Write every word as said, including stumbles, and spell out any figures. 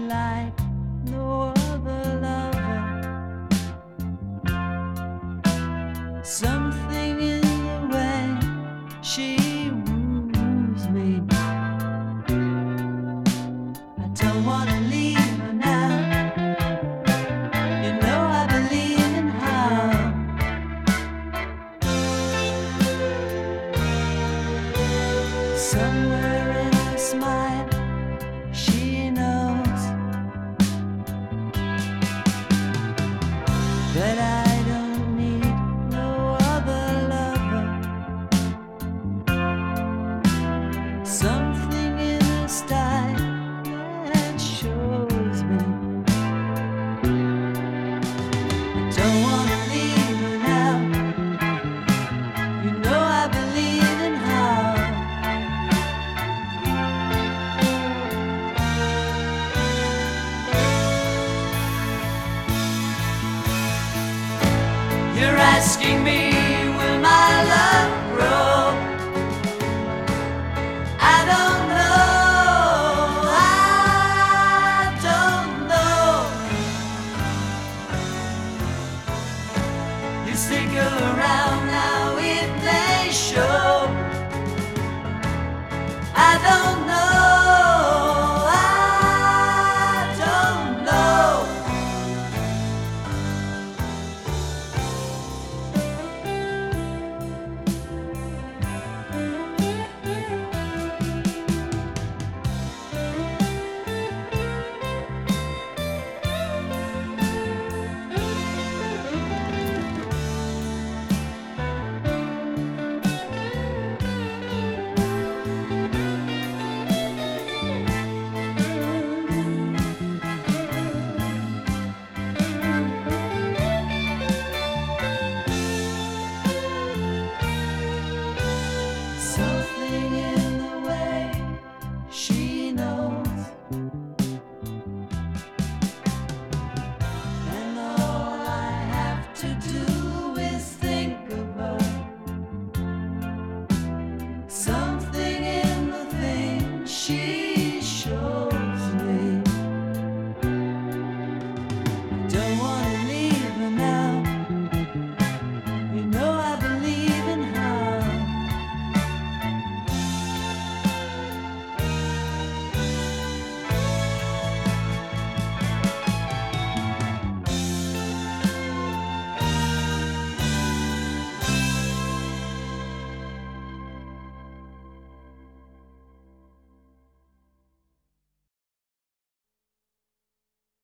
like no other lover. Something in the way she woos me. I don't wanna leave her now. You know I believe in how. Somewhere in her smile, she knows that I don't need no other lover. Something in her style that shows me I don't wanna leave her now. You know I believe in how. You're asking me